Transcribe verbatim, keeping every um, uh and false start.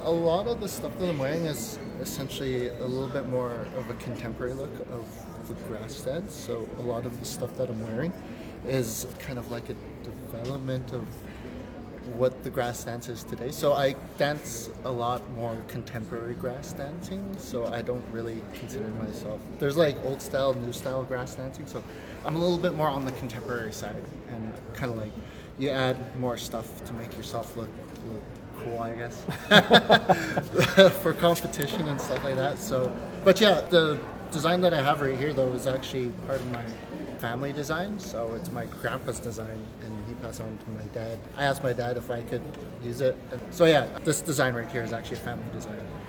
A lot of the stuff that I'm wearing is essentially a little bit more of a contemporary look of the grass dance. So a lot of the stuff that I'm wearing is kind of like a development of what the grass dance is today. So I dance a lot more contemporary grass dancing, so I don't really consider myself. There's like old style, new style grass dancing, so I'm a little bit more on the contemporary side, and kind of like you add more stuff to make yourself look, look cool, I guess, for competition and stuff like that. So, but yeah, the design that I have right here though is actually part of my family design. So it's my grandpa's design, and he passed on to my dad. I asked my dad if I could use it. And so yeah, this design right here is actually a family design.